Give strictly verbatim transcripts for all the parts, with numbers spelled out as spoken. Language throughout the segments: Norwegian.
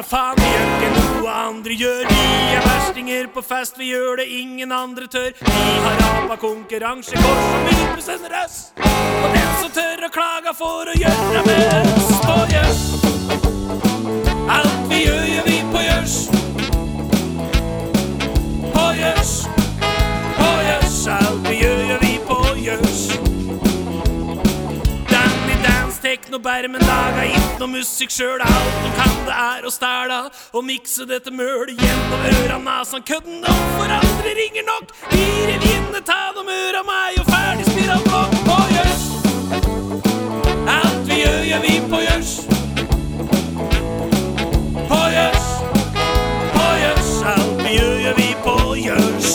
faen, vi gjør ikke noe andre gjør. Vi er verstinger på fest, vi gjør det ingen andre tør. Vi har rapa konkurranse, kors og vi besender oss. Og den som tør å klage for å gjøre med oss på gjørs. Alt vi gjør, gjør vi på gjørs. På gjørs. På gjørs. Alt vi gjør, gjør vi på gjørs. Danny Dance, tekno, bermen, laga ikke noe musikk selv. Alt de kan det er å stæla og mikse dette møl gjennom øra, nasen, kødden. Og for andre ringer nok. Vi rev inne, ta dem øra meg og ferdig spiral blokk på gjørs. Alt vi gjør, gjør vi på gjørs. På gjørs. På gjørs. Alt vi gjør, gjør vi på gjørs.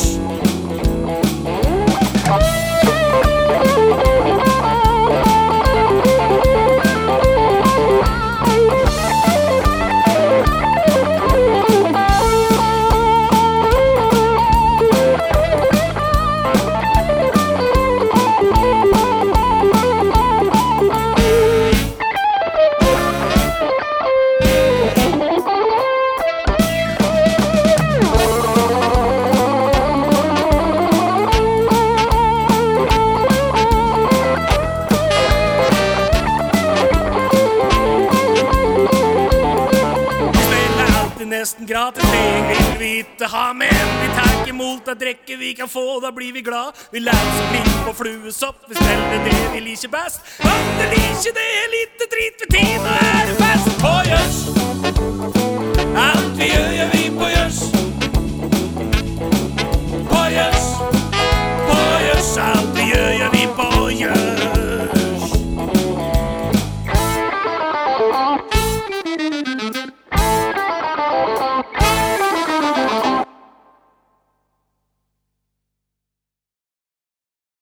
Nesten gratis, det vil vi ikke ha, men vi tar ikke imot det drekke vi kan få, da blir vi glad. Vi lærer som litt på fluesopp, vi spiller det vi liker best. Om det liker det er litt drit ved tid, og er det fest.